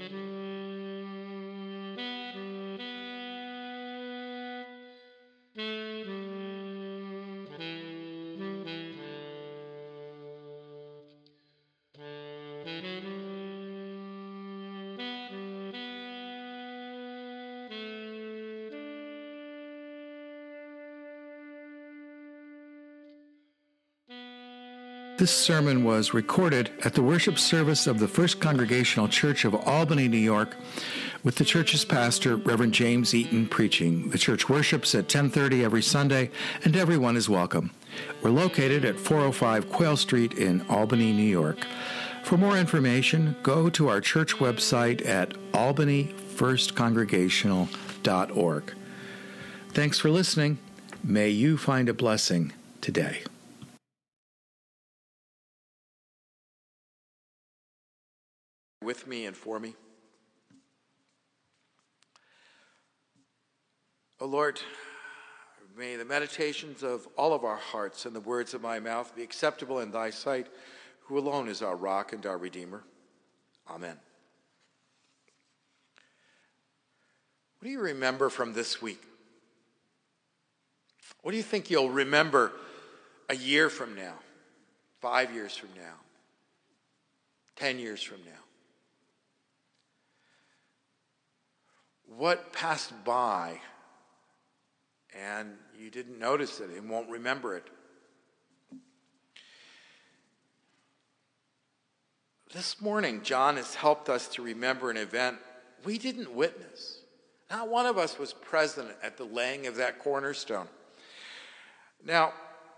This sermon was recorded at the worship service of the First Congregational Church of Albany, New York, with the church's pastor, Reverend James Eaton, preaching. The church worships at 10:30 every Sunday, and everyone is welcome. We're located at 405 Quayle Street in Albany, New York. For more information, go to our church website at albanyfirstcongregational.org. Thanks for listening. May you find a blessing today. With me and for me. O Lord, may the meditations of all of our hearts and the words of my mouth be acceptable in thy sight, who alone is our rock and our Redeemer. Amen. What do you remember from this week? What do you think you'll remember a year from now, 5 years from now, 10 years from now? What passed by and you didn't notice it and won't remember it? This morning, John has helped us to remember an event we didn't witness. Not one of us was present at the laying of that cornerstone. Now,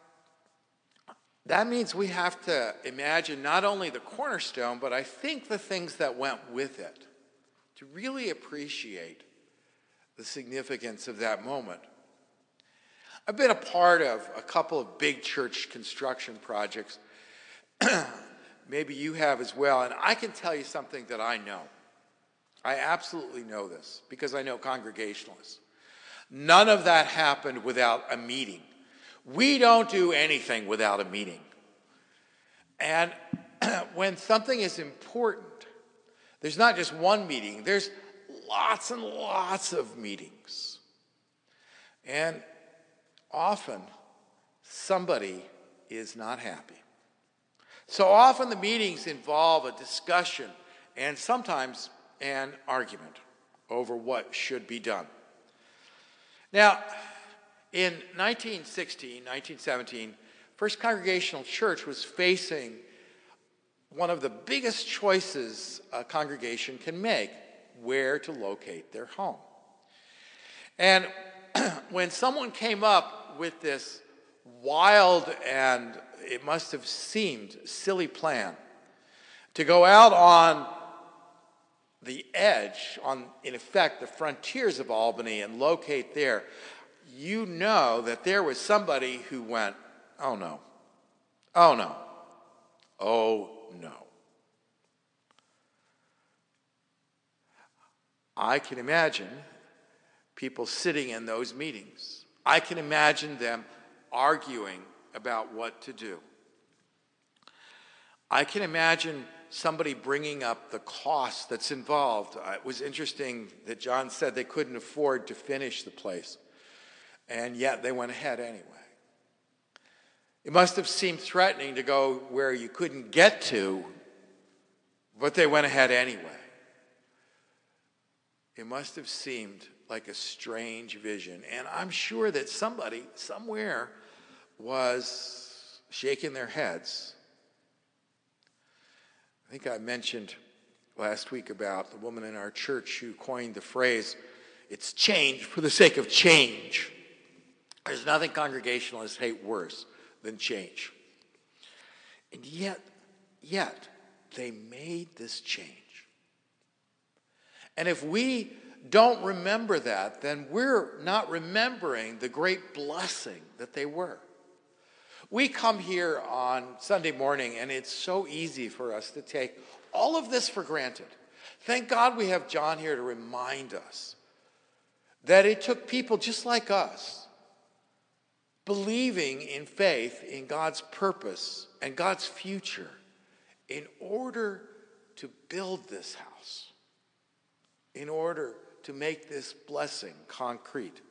that means we have to imagine not only the cornerstone, but I think the things that went with it, to really appreciate the significance of that moment. I've been a part of a couple of big church construction projects. Maybe you have as well, and I can tell you something that I know. I absolutely know this because I know Congregationalists. None of that happened without a meeting. We don't do anything without a meeting. And when something is important, there's not just one meeting, there's lots and lots of meetings. And often, somebody is not happy. So often the meetings involve a discussion and sometimes an argument over what should be done. Now, in 1917, First Congregational Church was facing one of the biggest choices a congregation can make, where to locate their home. And when someone came up with this wild and it must have seemed silly plan to go out on the edge, on, in effect, the frontiers of Albany and locate there, you know that there was somebody who went, oh no, oh no, oh no. I can imagine people sitting in those meetings. I can imagine them arguing about what to do. I can imagine somebody bringing up the cost that's involved. It was interesting that John said they couldn't afford to finish the place, and yet they went ahead anyway. It must have seemed threatening to go where you couldn't get to, but they went ahead anyway. It must have seemed like a strange vision, and I'm sure that somebody somewhere was shaking their heads. I think I mentioned last week about the woman in our church who coined the phrase, it's change for the sake of change. There's nothing Congregationalists hate worse than change. And yet, they made this change. And if we don't remember that, then we're not remembering the great blessing that they were. We come here on Sunday morning, and it's so easy for us to take all of this for granted. Thank God we have John here to remind us that it took people just like us believing in faith in God's purpose and God's future in order to build this house. in order to make this blessing concrete.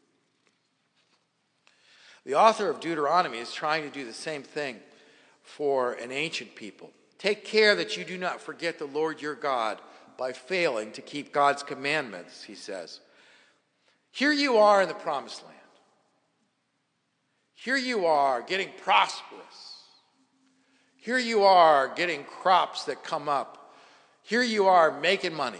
The author of Deuteronomy is trying to do the same thing for an ancient people. Take care that you do not forget the Lord your God by failing to keep God's commandments, he says. Here you are in the promised land. Here you are getting prosperous. Here you are getting crops that come up. Here you are making money.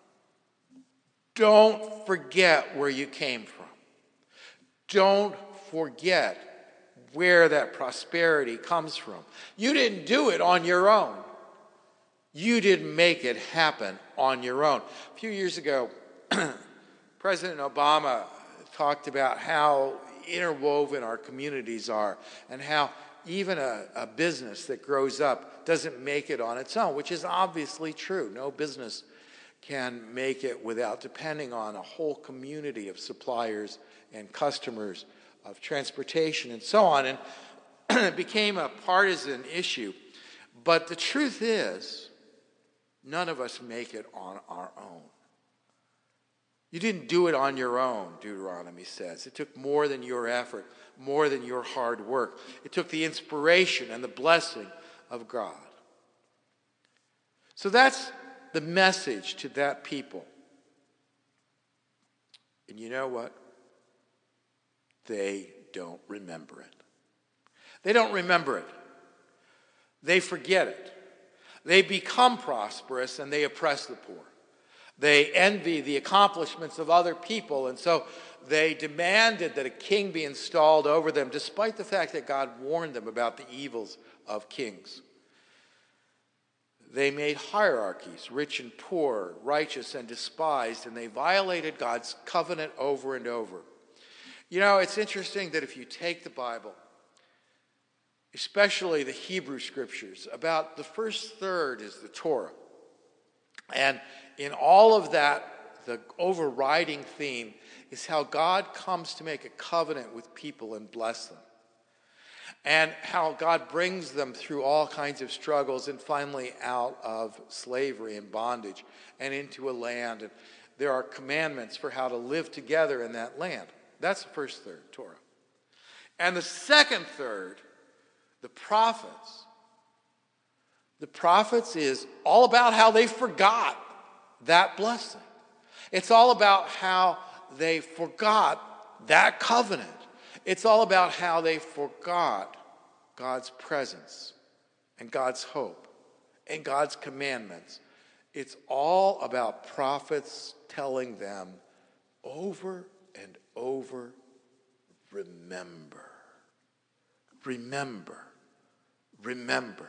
Don't forget where you came from. Don't forget where that prosperity comes from. You didn't do it on your own. You didn't make it happen on your own. A few years ago, President Obama talked about how interwoven our communities are and how even a business that grows up doesn't make it on its own, which is obviously true. No business can make it without depending on a whole community of suppliers and customers, of transportation and so on. And it became a partisan issue. But the truth is, none of us make it on our own. You didn't do it on your own, Deuteronomy says. It took more than your effort, more than your hard work. It took the inspiration and the blessing of God. So that's the message to that people. And you know what? They don't remember it. They don't remember it. They forget it. They become prosperous and they oppress the poor. They envy the accomplishments of other people, and so they demanded that a king be installed over them, despite the fact that God warned them about the evils of kings. They made hierarchies, rich and poor, righteous and despised, and they violated God's covenant over and over. You know, it's interesting that if you take the Bible, especially the Hebrew scriptures, about the first third is the Torah. And in all of that, the overriding theme is how God comes to make a covenant with people and bless them. And how God brings them through all kinds of struggles and finally out of slavery and bondage and into a land. And there are commandments for how to live together in that land. That's the first third, Torah. And the second third, the prophets. The prophets is all about how they forgot that blessing. It's all about how they forgot that covenant. It's all about how they forgot God's presence and God's hope and God's commandments. It's all about prophets telling them over and over, remember, remember, remember.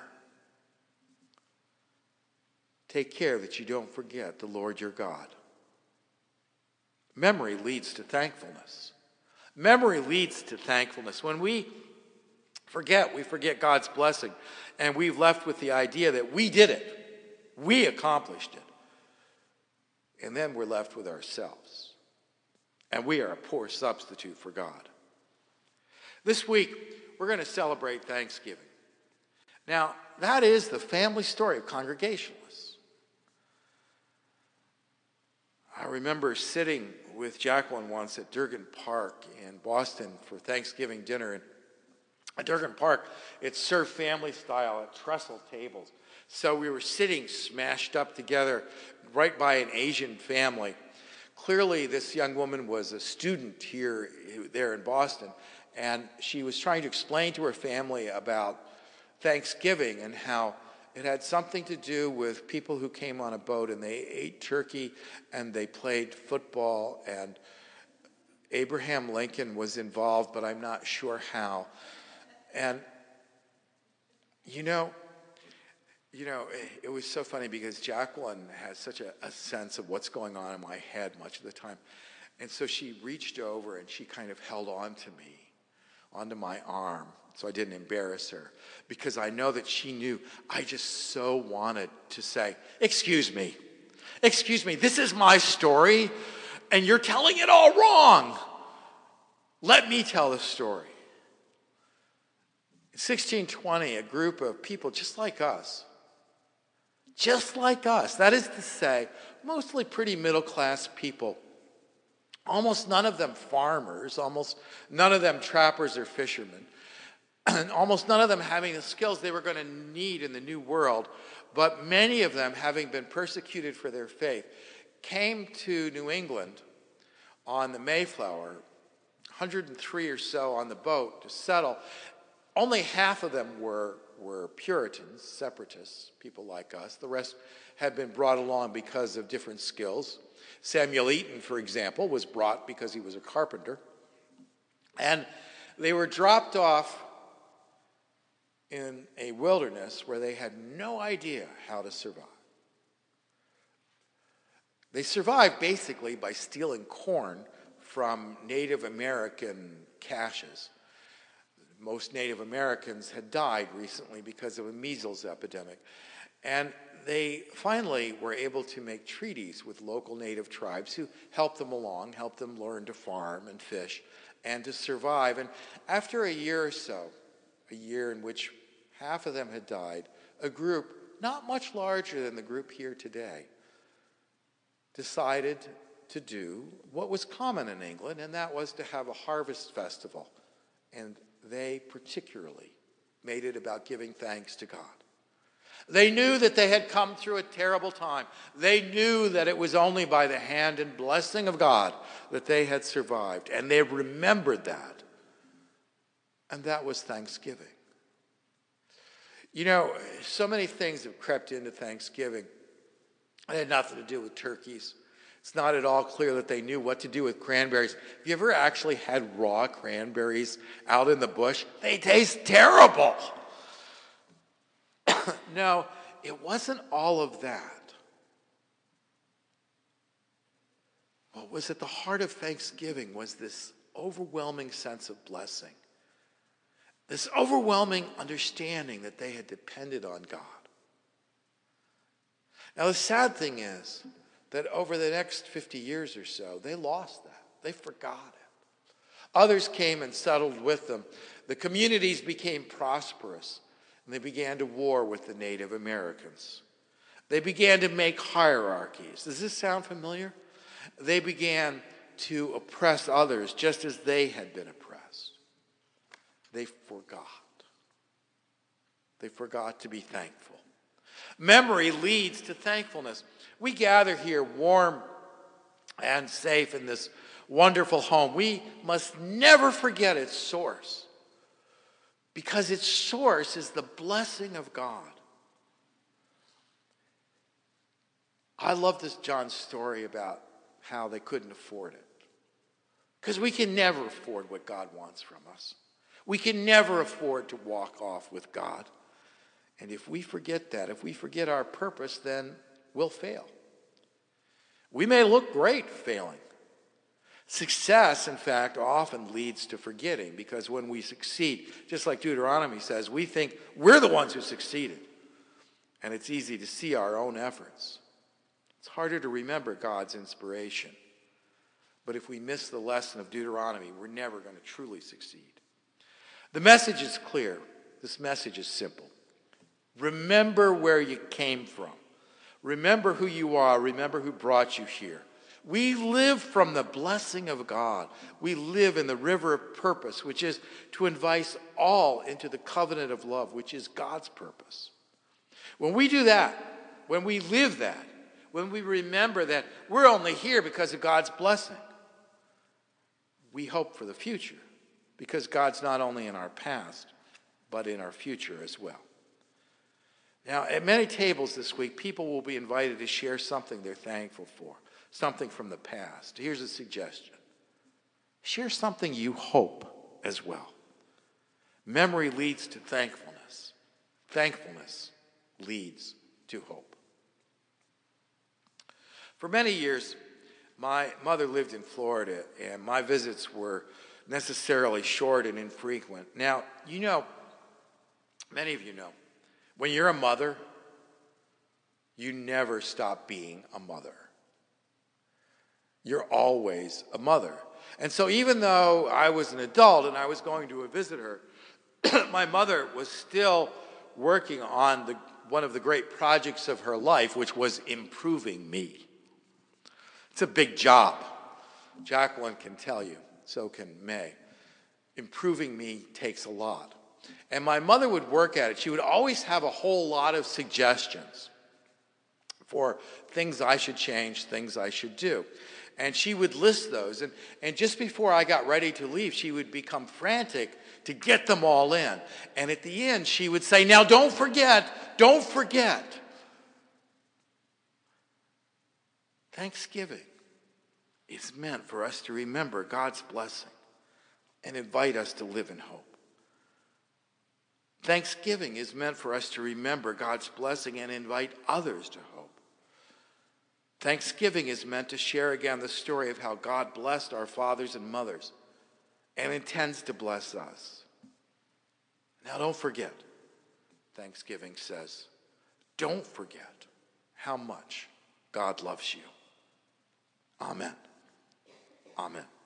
Take care that you don't forget the Lord your God. Memory leads to thankfulness. Memory leads to thankfulness. When we forget God's blessing, and we've left with the idea that we did it. We accomplished it. And then we're left with ourselves. And we are a poor substitute for God. This week, we're going to celebrate Thanksgiving. Now, that is the family story of Congregationalists. I remember sitting with Jacqueline once at Durgan Park in Boston for Thanksgiving dinner. And at Durgan Park, it's served family style at trestle tables. So we were sitting smashed up together right by an Asian family. Clearly, this young woman was a student there in Boston, and she was trying to explain to her family about Thanksgiving and how it had something to do with people who came on a boat and they ate turkey and they played football, and Abraham Lincoln was involved, but I'm not sure how. And it was so funny because Jacqueline has such a sense of what's going on in my head much of the time. And so she reached over and she kind of held on to me, onto my arm, so I didn't embarrass her, because I know that she knew I just so wanted to say, excuse me, this is my story, and you're telling it all wrong. Let me tell the story. In 1620, a group of people just like us just like us. That is to say, mostly pretty middle-class people. Almost none of them farmers, almost none of them trappers or fishermen, and almost none of them having the skills they were going to need in the new world, but many of them, having been persecuted for their faith, came to New England on the Mayflower, 103 or so on the boat to settle. Only half of them were Puritans, separatists, people like us. The rest had been brought along because of different skills. Samuel Eaton, for example, was brought because he was a carpenter. And they were dropped off in a wilderness where they had no idea how to survive. They survived basically by stealing corn from Native American caches. Most Native Americans had died recently because of a measles epidemic. And they finally were able to make treaties with local native tribes who helped them along, helped them learn to farm and fish and to survive. And after a year or so, a year in which half of them had died, a group not much larger than the group here today decided to do what was common in England, and that was to have a harvest festival. And they particularly made it about giving thanks to God. They knew that they had come through a terrible time. They knew that it was only by the hand and blessing of God that they had survived. And they remembered that. And that was Thanksgiving. You know, so many things have crept into Thanksgiving. It had nothing to do with turkeys. It's not at all clear that they knew what to do with cranberries. Have you ever actually had raw cranberries out in the bush? They taste terrible. No, it wasn't all of that. What was at the heart of Thanksgiving was this overwhelming sense of blessing. This overwhelming understanding that they had depended on God. Now, the sad thing is that over the next 50 years or so, they lost that. They forgot it. Others came and settled with them. The communities became prosperous, and they began to war with the Native Americans. They began to make hierarchies. Does this sound familiar? They began to oppress others just as they had been oppressed. They forgot. They forgot to be thankful. Memory leads to thankfulness. We gather here warm and safe in this wonderful home. We must never forget its source, because its source is the blessing of God. I love this John's story about how they couldn't afford it, because we can never afford what God wants from us. We can never afford to walk off with God. And if we forget that, if we forget our purpose, then we'll fail. We may look great failing. Success, in fact, often leads to forgetting, because when we succeed, just like Deuteronomy says, we think we're the ones who succeeded. And it's easy to see our own efforts. It's harder to remember God's inspiration. But if we miss the lesson of Deuteronomy, we're never going to truly succeed. The message is clear. This message is simple. Remember where you came from. Remember who you are. Remember who brought you here. We live from the blessing of God. We live in the river of purpose, which is to invite all into the covenant of love, which is God's purpose. When we do that, when we live that, when we remember that we're only here because of God's blessing, we hope for the future, because God's not only in our past, but in our future as well. Now, at many tables this week, people will be invited to share something they're thankful for, something from the past. Here's a suggestion. Share something you hope as well. Memory leads to thankfulness. Thankfulness leads to hope. For many years, my mother lived in Florida, and my visits were necessarily short and infrequent. Now, you know, many of you know, when you're a mother, you never stop being a mother. You're always a mother. And so even though I was an adult and I was going to visit her, my mother was still working on one of the great projects of her life, which was improving me. It's a big job. Jacqueline can tell you, so can May. Improving me takes a lot. And my mother would work at it. She would always have a whole lot of suggestions for things I should change, things I should do. And she would list those. And just before I got ready to leave, she would become frantic to get them all in. And at the end, she would say, now don't forget. Thanksgiving is meant for us to remember God's blessing and invite us to live in hope. Thanksgiving is meant for us to remember God's blessing and invite others to hope. Thanksgiving is meant to share again the story of how God blessed our fathers and mothers and intends to bless us. Now don't forget, Thanksgiving says, don't forget how much God loves you. Amen. Amen.